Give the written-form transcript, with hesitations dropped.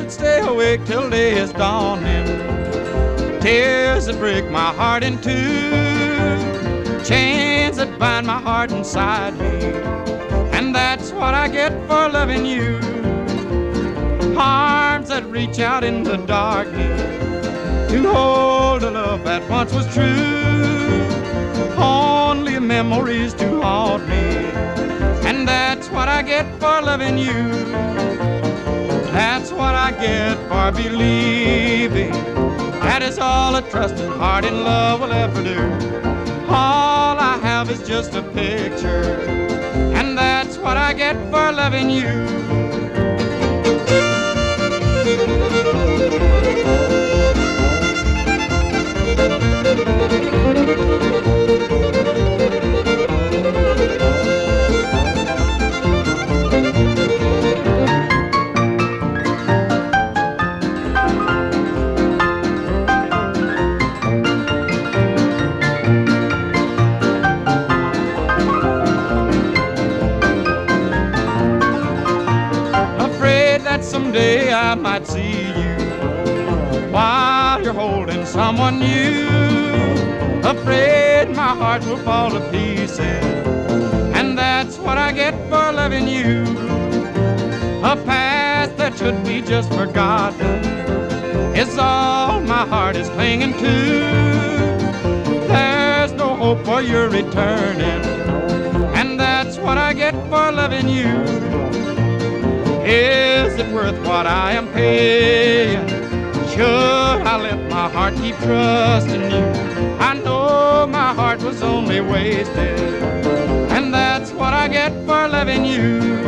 I'd stay awake till day is dawning. Tears that break my heart in two, chains that bind my heart inside me, and that's what I get for loving you. Arms that reach out in the darkness to hold a love that once was true, only memories to haunt me, and that's what I get for loving you. That's what I get for believing that is all a trusting heart in love will ever do. All I have is just a picture, and that's what I get for loving you. Someday I might see you while you're holding someone new. Afraid my heart will fall to pieces, and that's what I get for loving you. A past that should be just forgotten is all my heart is clinging to. There's no hope for your returning, and that's what I get for loving you. Is it worth what I am paying? Should I let my heart keep trusting you? I know my heart was only wasted, and that's what I get for loving you.